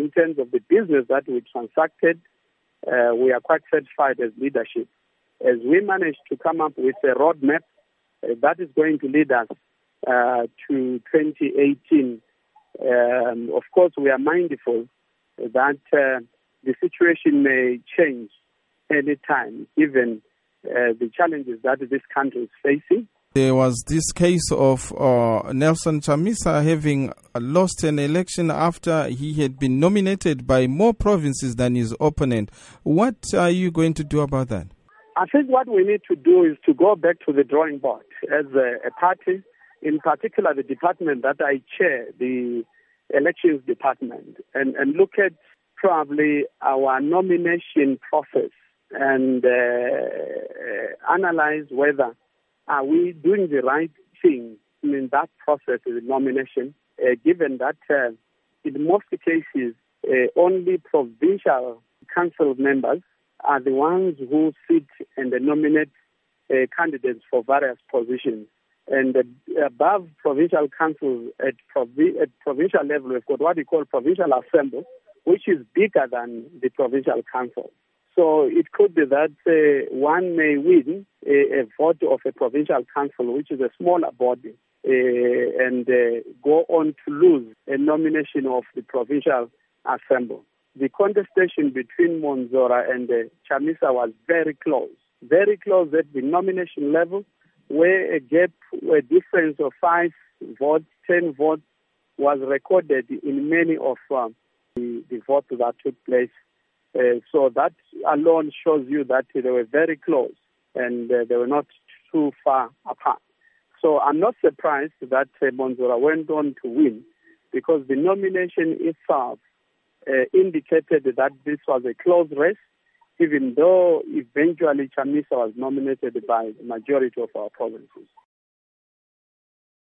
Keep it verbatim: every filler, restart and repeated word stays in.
in terms of the business that we transacted, uh, we are quite satisfied as leadership, as we managed to come up with a roadmap uh, that is going to lead us uh, to twenty eighteen. Um, of course, we are mindful that uh, the situation may change any time, given uh, the challenges that this country is facing. There was this case of uh, Nelson Chamisa having lost an election after he had been nominated by more provinces than his opponent. What are you going to do about that? I think what we need to do is to go back to the drawing board as a, a party, in particular the department that I chair, the elections department, and, and look at probably our nomination process and uh, analyze whether are we doing the right thing in that process of the nomination, uh, given that uh, in most cases uh, only provincial council members are the ones who sit and nominate uh, candidates for various positions. And uh, above provincial councils, at, provi- at provincial level, we've got what we call provincial assembly, which is bigger than the provincial council. So it could be that uh, one may win a, a vote of a provincial council, which is a smaller body, uh, and uh, go on to lose a nomination of the provincial assembly. The contestation between Monzora and uh, Chamisa was very close, very close at the nomination level, where a gap, a difference of five votes, ten votes was recorded in many of um, the, the votes that took place. Uh, so that alone shows you that they were very close and uh, they were not too far apart. So I'm not surprised that uh, Monzora went on to win, because the nomination itself uh, indicated that this was a close race, even though eventually Chamisa was nominated by the majority of our provinces.